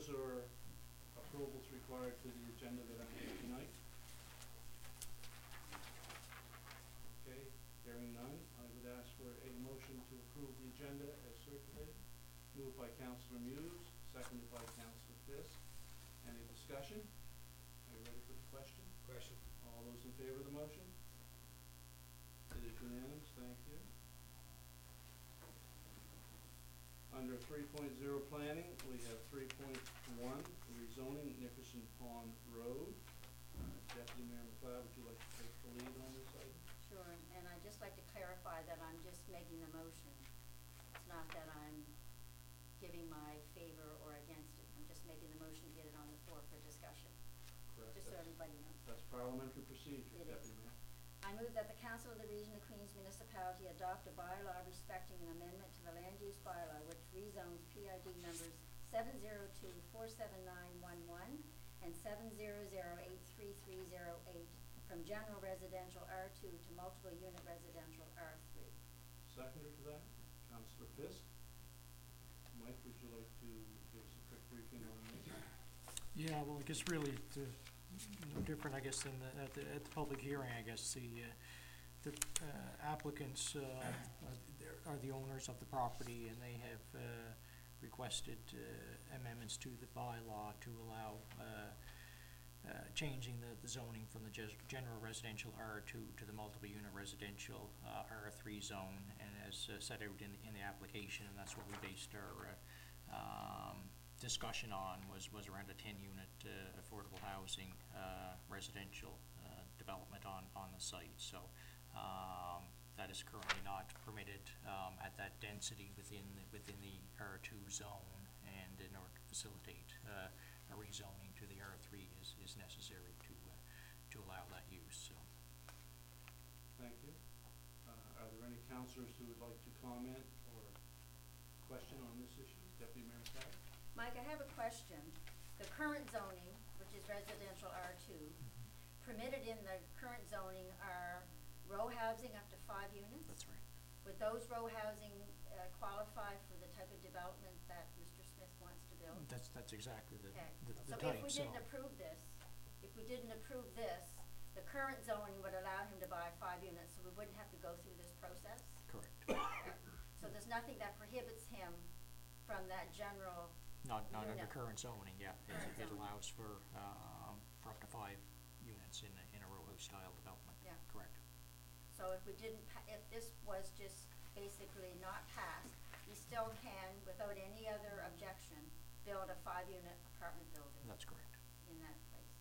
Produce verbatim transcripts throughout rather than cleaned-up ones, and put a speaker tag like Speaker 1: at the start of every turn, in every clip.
Speaker 1: others or approvals required for the agenda that I have tonight? Okay, hearing none, I would ask for a motion to approve the agenda as circulated. Moved by Councillor Muse, seconded by Councillor Fisk. Any discussion? Are you ready for the question?
Speaker 2: Question.
Speaker 1: All those in favor of the motion? It is unanimous, thank you. Under three point oh planning, we have three point one, rezoning Nickerson Pond Road. Uh, Deputy Mayor McLeod, would you like to take the lead on this item?
Speaker 3: Sure, and I'd just like to clarify that I'm just making the motion. It's not that I'm giving my favor or against it. I'm just making the motion to get it on the floor for discussion.
Speaker 1: Correct.
Speaker 3: Just so
Speaker 1: That's-
Speaker 3: everybody knows.
Speaker 1: That's parliamentary procedure,
Speaker 3: It
Speaker 1: Deputy
Speaker 3: is.
Speaker 1: Mayor.
Speaker 3: I move that the Council of the Region of Queens Municipality adopt a bylaw respecting an amendment to the land use bylaw which rezones P I D numbers seven zero two four seven nine one one and seven zero zero eight three three zero eight from general residential R two to multiple unit residential R three.
Speaker 1: Seconder to that, Councillor Fisk. Mike, would you like to give us a quick briefing on this?
Speaker 4: Yeah, well, I guess really the, no different, I guess, than the, at the, at the public hearing, I guess, the, uh, the uh, applicants, uh, are, the- are the owners of the property, and they have, uh, requested, uh, amendments to the bylaw to allow, uh, uh, changing the, the zoning from the ges- general residential R two to the multiple unit residential, uh, R three zone, and as uh, set out in, in the application, and that's what we based our, uh, um, discussion on was, was around a ten unit uh, affordable housing uh, residential uh, development on, on the site. So um, that is currently not permitted um, at that density within the, within the R two zone, and in order to facilitate uh, a rezoning to the R three is, is necessary to, uh, to allow that use. So.
Speaker 1: Thank you. Uh, are there any councillors who would like to comment or question on this issue? Deputy Mayor McLeod?
Speaker 3: Mike, I have a question. The current zoning, which is residential R two, permitted in the current zoning are row housing up to five units?
Speaker 4: That's right.
Speaker 3: Would those row housing uh, qualify for the type of development that Mister Smith wants to build?
Speaker 4: That's, that's exactly the,
Speaker 3: Okay.
Speaker 4: the, the
Speaker 3: So
Speaker 4: type.
Speaker 3: if we
Speaker 4: so.
Speaker 3: didn't approve this, if we didn't approve this, the current zoning would allow him to buy five units, so we wouldn't have to go through this process?
Speaker 4: Correct.
Speaker 3: So there's nothing that prohibits him from that general.
Speaker 4: Not, not under
Speaker 3: unit.
Speaker 4: current zoning, yeah.
Speaker 3: Current
Speaker 4: It, it
Speaker 3: zoning.
Speaker 4: allows for, um, for up to five units in a, in a row house style development.
Speaker 3: Yeah.
Speaker 4: Correct.
Speaker 3: So if we didn't, pa- if this was just basically not passed, he still can, without any other objection, build a five-unit apartment building
Speaker 4: That's correct.
Speaker 3: in that place.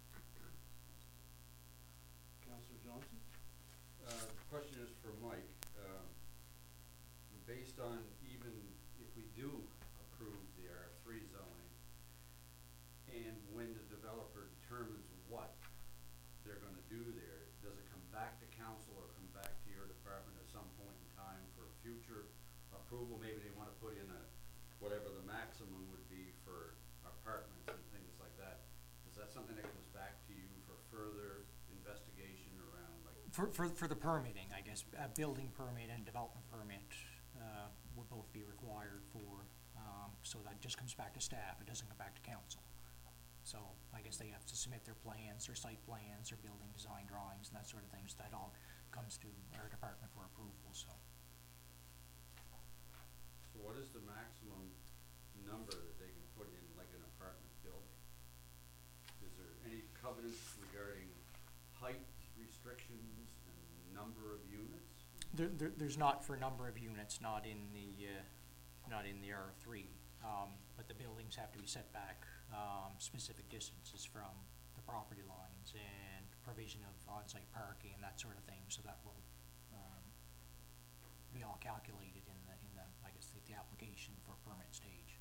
Speaker 1: Councillor Johnson?
Speaker 2: Uh, the question is for Mike. Um, based on even if we do approve the R three zoning, and when the developer determines what they're gonna do there, does it come back to council or come back to your department at some point in time for future approval? Maybe they wanna put in a, whatever the maximum would be for apartments and things like that. Is that something that comes back to you for further investigation around, like?
Speaker 4: For, for, for the permitting, I guess, a building permit and development permit, uh, would both be required for, um, so that just comes back to staff, it doesn't come back to council. So I guess they have to submit their plans, their site plans, their building design drawings, and that sort of things. That all comes to our department for approval, so.
Speaker 2: So what is the maximum number that they can put in like an apartment building? Is there any covenants regarding height restrictions and number of units?
Speaker 4: There, there, there's not for number of units, not in the, uh, not in the R three, um, but the buildings have to be set back, um, specific distances from the property lines and provision of on-site parking and that sort of thing, so that will, um, be all calculated in the, in the, I guess, the, the application for permit stage.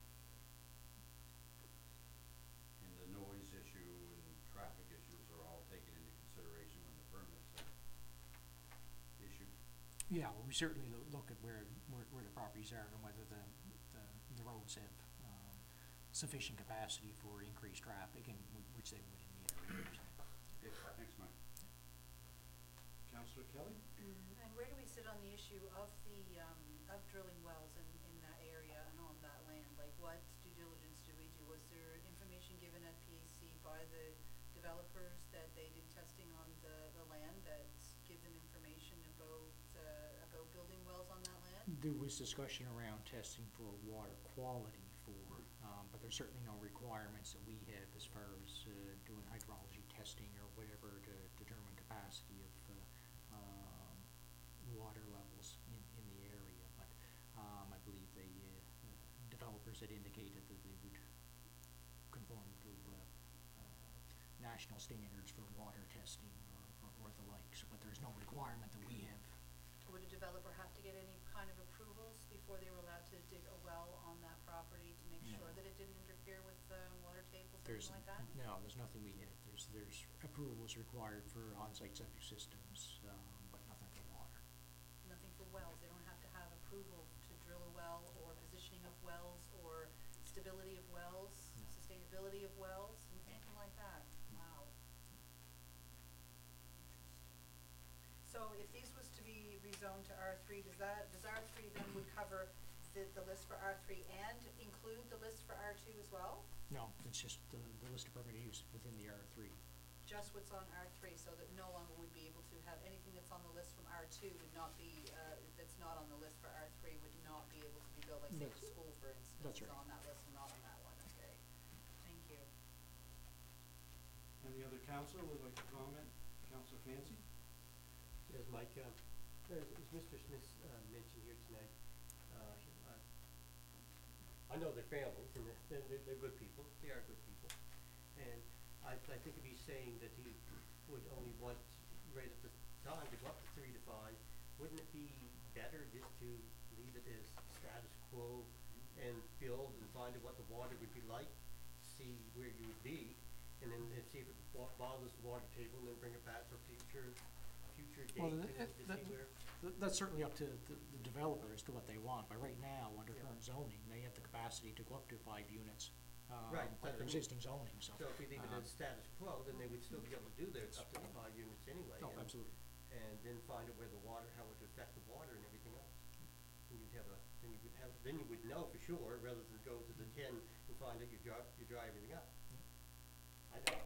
Speaker 2: And the noise issue and traffic issues are all taken into consideration when the permits are issued?
Speaker 4: Yeah, well, we certainly lo- look at where, where, where the properties are and whether the, the, the roads have, um, sufficient capacity for increased traffic, and w- which they would in the area. so.
Speaker 2: Okay, thanks, Mike.
Speaker 1: Councillor Kelly?
Speaker 5: And where do we sit on the issue of the, um, of drilling wells in, in that area and on that land? Like, what due diligence do we do? Was there information given at P A C by the developers that they did testing on the, the land that give them information about, uh, about building wells on that land?
Speaker 4: There was discussion around testing for water quality for, um, but there's certainly no requirements that we have as far as, uh, doing hydrology testing or whatever to determine capacity of, uh, um, water levels in, in the area. But, um, I believe the, uh, developers had indicated that they would conform to, uh, uh, national standards for water testing or, or, or the likes, but there's no requirement that we have.
Speaker 5: Would a developer have to get any kind of approvals before they were allowed to dig a well on that property to make
Speaker 4: No.
Speaker 5: sure that it didn't interfere with, uh, water tables or
Speaker 4: There's,
Speaker 5: anything like that?
Speaker 4: no, there's nothing we have. There's, there's approvals required for on-site septic systems, um, but nothing for water.
Speaker 5: Nothing for wells, they don't have to have approval to drill a well, or positioning of wells, or stability of wells,
Speaker 4: No.
Speaker 5: sustainability of wells, anything like that?
Speaker 4: No.
Speaker 5: Wow. So if these was to be rezoned to R three, does that, does R three then would cover the, the list for R three and include the list for R two as well?
Speaker 4: No, it's just the, the list of permitted use within the R three.
Speaker 5: Just what's on R three, so that no longer would be able to have anything that's on the list from R two would not be, uh, that's not on the list for R three would not be able to be built, like say the
Speaker 4: That's-
Speaker 5: school, for instance,
Speaker 4: that's
Speaker 5: is
Speaker 4: right.
Speaker 5: on that list and not on that one, okay? Thank you.
Speaker 1: Any other counselor would like to comment? Counselor Clancy?
Speaker 6: Yes, Mike, uh, as, as Mister Smith, uh, mentioned here tonight, uh, I, I know their families, and they're, they're, they're good people, they are good people. And I, I think if he's saying that he would only want to raise up the time to go up to three to five, wouldn't it be better just to leave it as status quo and build and find out what the water would be like, see where you would be, and then, and see if it bo- bothers the water table, and then bring it back for future, future
Speaker 4: Well,
Speaker 6: date,
Speaker 4: that-
Speaker 6: and to
Speaker 4: that-
Speaker 6: see where.
Speaker 4: Th- That's certainly up to the, the developer as to what they want, but right now, under
Speaker 6: Yeah.
Speaker 4: current zoning, they have the capacity to go up to five units, um,
Speaker 6: Right,
Speaker 4: under
Speaker 6: but I mean-
Speaker 4: existing zoning, so.
Speaker 6: So if we leave it
Speaker 4: um,
Speaker 6: as status quo, then they would still be able to do their up to the five units anyway.
Speaker 4: Oh,
Speaker 6: and-
Speaker 4: absolutely.
Speaker 6: And then find out where the water, how it would affect the water and everything else. And you'd have a, then you would have, then you would know for sure, rather than go to the ten and find out you dry, you dry everything up. I know.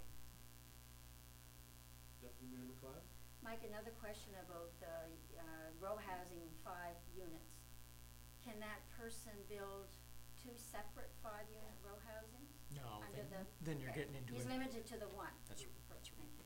Speaker 1: Deputy Mayor McLeod?
Speaker 3: Mike, another question about the, uh, row housing five units. Can that person build two separate five-unit row housings?
Speaker 4: No,
Speaker 3: Under
Speaker 4: then,
Speaker 3: the-
Speaker 4: then you're
Speaker 3: okay.
Speaker 4: getting into
Speaker 3: He's
Speaker 4: it.
Speaker 3: limited to the one.
Speaker 4: That's,
Speaker 3: Perfect,
Speaker 4: that's right.
Speaker 3: thank you.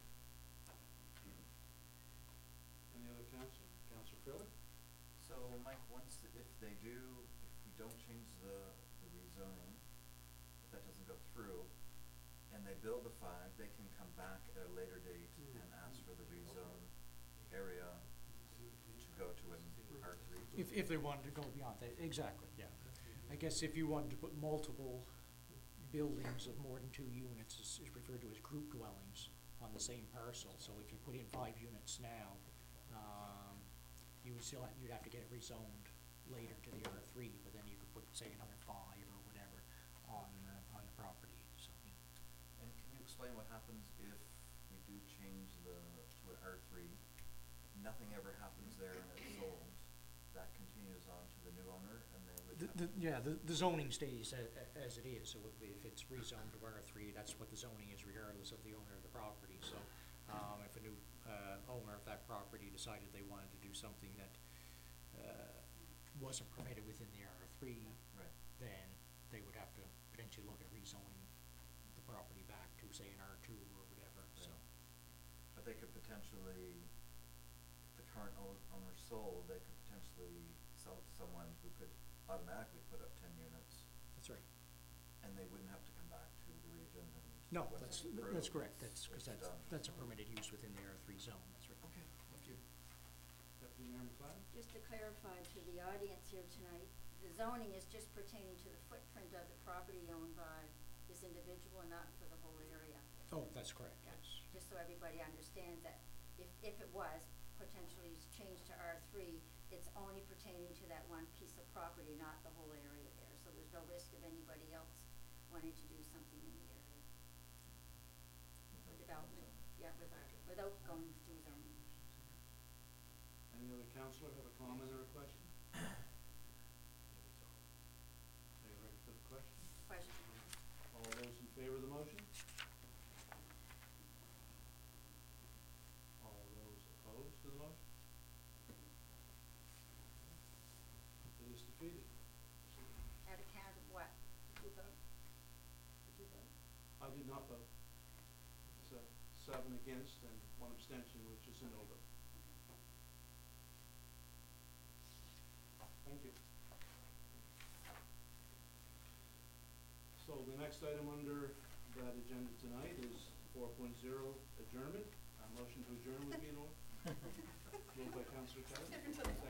Speaker 1: Any other counselor? Counselor Philip?
Speaker 7: So, Mike, once, th- if they do, if we don't change the, the rezoning, if that doesn't go through, and they build a five, they can come back at a later date
Speaker 6: Mm.
Speaker 7: and ask for the rezone area to go to an R three.
Speaker 4: If, if they wanted to go beyond that, exactly, yeah. I guess if you wanted to put multiple buildings of more than two units, is, is referred to as group dwellings on the same parcel, so if you put in five units now, um, you would still, ha- you'd have to get it rezoned later to the R three, but then you could put, say, another five or whatever on, uh, on the property, so, yeah.
Speaker 7: And can you explain what happens if we do change the, to an R three, nothing ever happens there and it's sold, that continues on to the new owner, and they would
Speaker 4: The,
Speaker 7: have
Speaker 4: the, yeah, the, the zoning stays a, a- as it is, so if, if it's rezoned to R three, that's what the zoning is regardless of the owner of the property, so, um, if a new, uh, owner of that property decided they wanted to do something that, uh, wasn't permitted within the R three,
Speaker 7: Right.
Speaker 4: then they would have to potentially look at rezoning the property back to, say, an R two or whatever, so.
Speaker 7: Right. But they could potentially, if the current o- owner sold, they could potentially sell to someone who could automatically put up ten units,
Speaker 4: That's right.
Speaker 7: and they wouldn't have to come back to the region and.
Speaker 4: No,
Speaker 7: once
Speaker 4: that's,
Speaker 7: it's
Speaker 4: that's
Speaker 7: approved,
Speaker 4: correct,
Speaker 7: it's-
Speaker 4: that's, cause
Speaker 7: it's
Speaker 4: that's,
Speaker 7: done.
Speaker 4: that's a permitted use within the R three zone, that's right.
Speaker 7: Okay, thank you.
Speaker 1: Deputy Mayor McLeod?
Speaker 3: Just to clarify to the audience here tonight, the zoning is just pertaining to the footprint of the property owned by this individual and not for the whole area.
Speaker 4: Oh, that's correct,
Speaker 3: Yeah,
Speaker 4: yes.
Speaker 3: just so everybody understands that if, if it was potentially changed to R three, it's only pertaining to that one piece of property, not the whole area there. So there's no risk of anybody else wanting to do something in the area for development, yeah, without, without going through zoning.
Speaker 1: Any other counselor have a comment or a question? Are you ready for the question?
Speaker 3: Question?
Speaker 1: All those in favor of the motion? defeated.
Speaker 3: At a count of what? Did you vote? Did you vote?
Speaker 1: I did not vote. It's uh, seven against and one abstention, which is a no vote. Thank you. So the next item under that agenda tonight is four point zero adjournment. A motion to adjourn would be in order. Moved by Councillor Kelly.